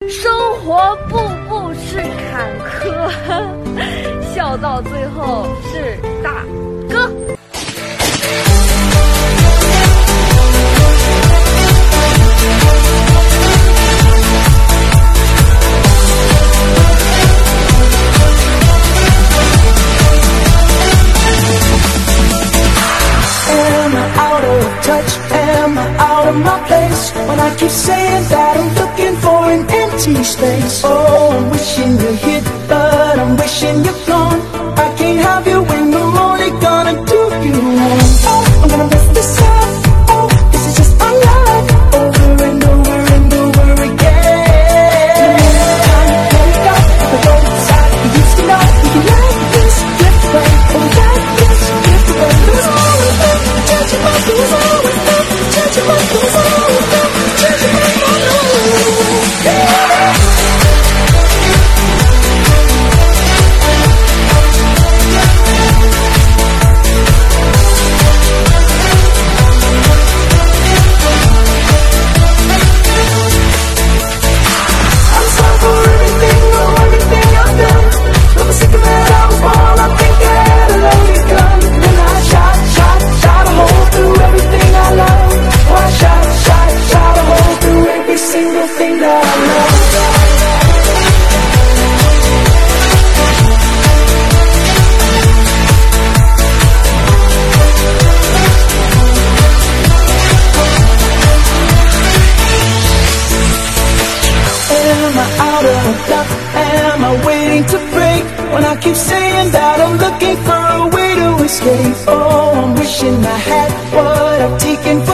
生活步步是坎坷，笑到最后是大哥。 Am I out of touch? Am I out of my place? When I keep saying that I'm looking for an empty space. Oh, I'm wishing you're here, but I'm wishing you're gone. I can't have you when I'm only gonna do you wrong. Oh, I'm gonna mess this up. Oh, this is just my life, over and over and over again. Wake up, the roadside, you used to know. You can let this drift away, oh, let this drift away. Lose all of them, judging my lose all of them, judging my lose all of them, judging my lose all of them. Am I waiting to break when I keep saying that I'm looking for a way to escape? Oh, I'm wishing I had what I've taken